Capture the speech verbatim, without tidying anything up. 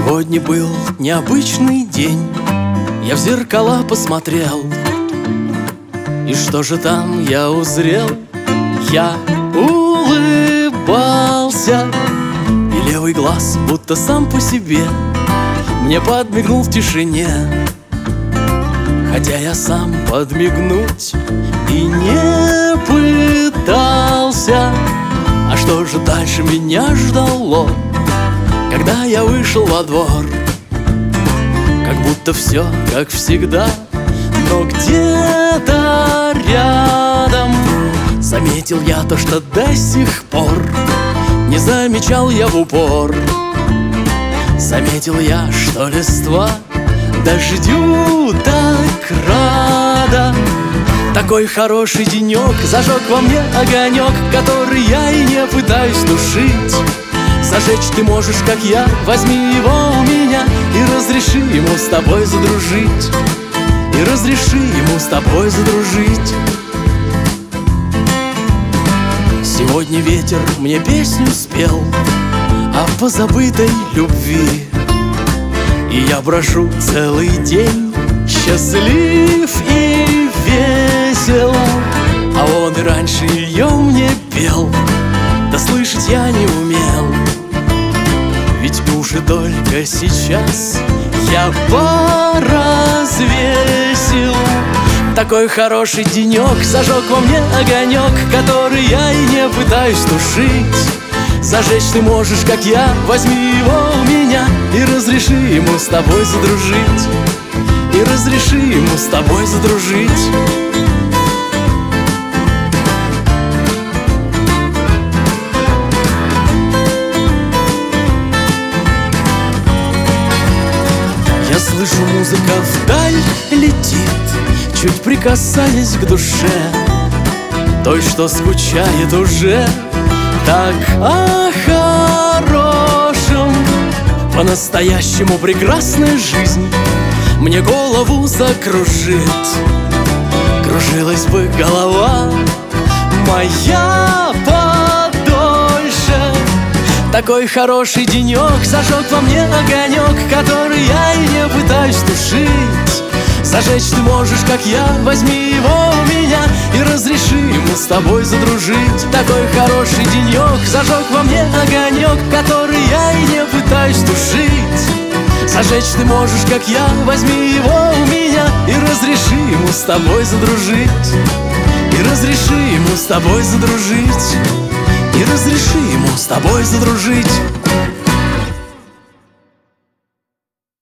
Сегодня был необычный день. Я в зеркала посмотрел, и что же там я узрел? Я улыбался, и левый глаз, будто сам по себе, мне подмигнул в тишине. Хотя я сам подмигнуть и не пытался. А что же дальше меня ждало, когда я вышел во двор? Как будто все как всегда, но где-то рядом заметил я то, что до сих пор не замечал я в упор. Заметил я, что листва дождю так рада. Такой хороший денек зажег во мне огонек, который я и не пытаюсь тушить. Зажечь ты можешь, как я, возьми его у меня и разреши ему с тобой задружить. И разреши ему с тобой задружить. Сегодня ветер мне песню спел о позабытой любви, и я брожу целый день счастлив и весел. А он и раньше ее мне пел, да слышать я не умел. Ведь уши только сейчас я поразвесил. Такой хороший денек зажег во мне огонек, который я и не пытаюсь тушить. Зажечь ты можешь, как я, возьми его у меня и разреши ему с тобой задружить. И разреши ему с тобой задружить. Я слышу, музыка вдаль летит, чуть прикасаясь к душе той, что скучает уже так о хорошем. По-настоящему прекрасная жизнь мне голову закружит. Кружилась бы голова моя подольше. Такой хороший денек зажег во мне огонек, который я и не пытаюсь тушить. Зажечь ты можешь, как я, возьми его у меня и разреши ему с тобой задружить. Такой хороший денек зажег во мне огонек, который я и не пытаюсь тушить. Зажечь ты можешь, как я, возьми его у меня и разреши ему с тобой задружить. И разреши ему с тобой задружить. И разреши ему с тобой задружить.